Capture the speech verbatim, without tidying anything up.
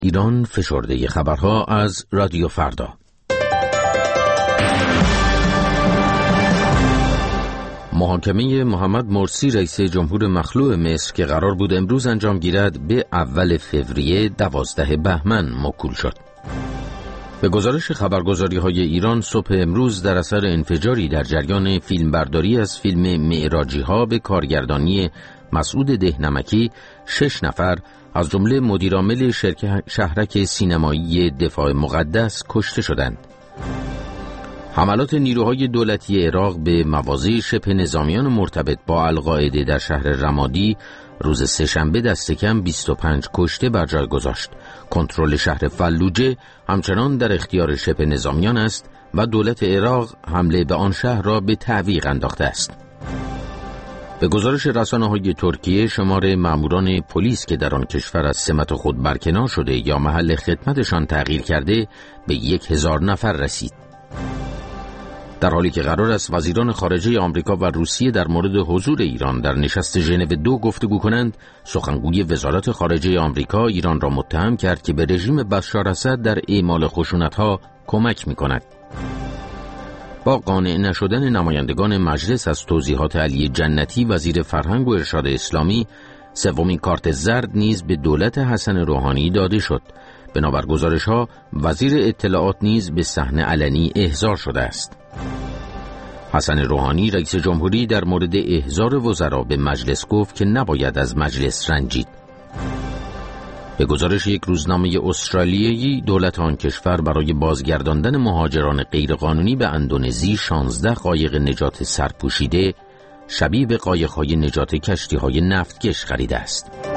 ایران فشرده خبرها از رادیو فردا. محاکمه محمد مرسی رئیس جمهور مخلوع مصر که قرار بود امروز انجام گیرد به اول فوریه دوازده بهمن موکول شد. به گزارش خبرگزاری‌های ایران صبح امروز در اثر انفجاری در جریان فیلمبرداری از فیلم معراجی‌ها به کارگردانی مسعود دهنمکی شش نفر از جمله مدیرعامل شرکت شهرک سینمایی دفاع مقدس کشته شدند. حملات نیروهای دولتی عراق به مواضع شبه نظامیان مرتبط با القاعده در شهر رمادی روز سه‌شنبه دست کم بیست و پنج کشته بر جای گذاشت. کنترل شهر فلوجه همچنان در اختیار شبه نظامیان است و دولت عراق حمله به آن شهر را به تعویق انداخته است. به گزارش رسانه‌های ترکیه شمار ماموران پلیس که در آن کشور از سمت خود برکنار شده یا محل خدمتشان تغییر کرده به یک هزار نفر رسید. در حالی که قرار است وزیران خارجه آمریکا و روسیه در مورد حضور ایران در نشست ژنو دو گفتگو کنند، سخنگوی وزارت خارجه آمریکا ایران را متهم کرد که به رژیم بشار اسد در اعمال خشونت‌ها کمک می‌کند. با قانع نشدن نمایندگان مجلس از توضیحات علی جنتی وزیر فرهنگ و ارشاد اسلامی، سومین کارت زرد نیز به دولت حسن روحانی داده شد. بنابر گزارش‌ها وزیر اطلاعات نیز به صحنه علنی احضار شده است. حسن روحانی رئیس جمهوری در مورد احضار وزرا به مجلس گفت که نباید از مجلس رنجید. به گزارش یک روزنامه استرالیایی، دولت آن کشور برای بازگرداندن مهاجران غیرقانونی به اندونزی شانزده قایق نجات سرپوشیده شبیه به قایق‌های نجات کشتی‌های نفتکش خریده است.